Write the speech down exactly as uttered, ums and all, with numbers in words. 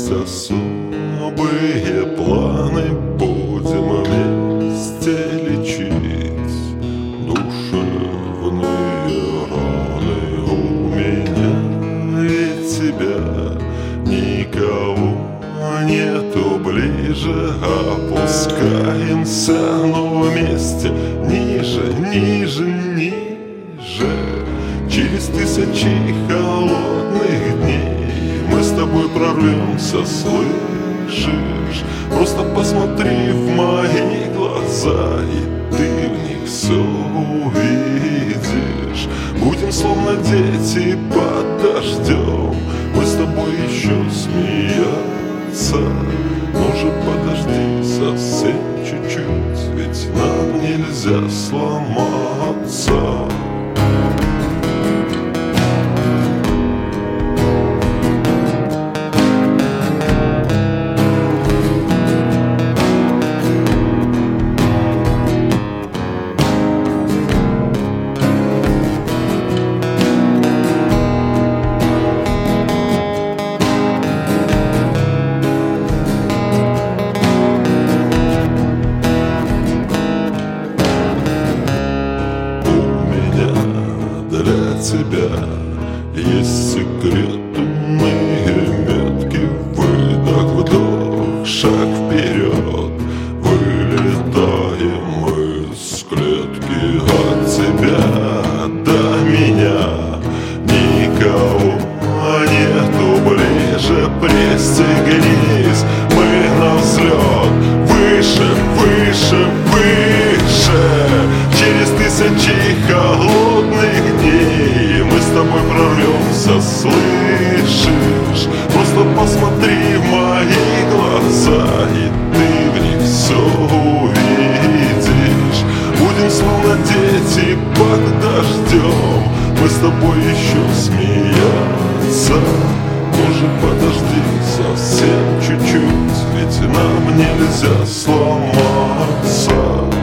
есть особые планы, будем вместе лечить душевные раны. У меня и тебя никого нету ближе, опускаемся, но вместе ниже, ниже, ниже. Через тысячи холодных дней мы с тобой прорвемся, слышишь? Просто посмотри в мои глаза, и ты в них все увидишь. Будем словно дети под дождем, мы с тобой еще смеяться. Ну же подожди совсем чуть-чуть, ведь нам нельзя сломаться. Для тебя есть секретные метки. Выдох, вдох, шаг вперед. Вылетаем мы с клетки. От тебя до меня никого нету ближе. Пристегнись, мы на взлет. Выше, выше, выше. Через тысячи холодных дней мы с тобой прорвемся, слышишь? Просто посмотри в мои глаза, и ты в них все увидишь. Будем словно дети под дождем, мы с тобой еще смеяться. Ну же подожди совсем чуть-чуть, ведь нам нельзя сломаться.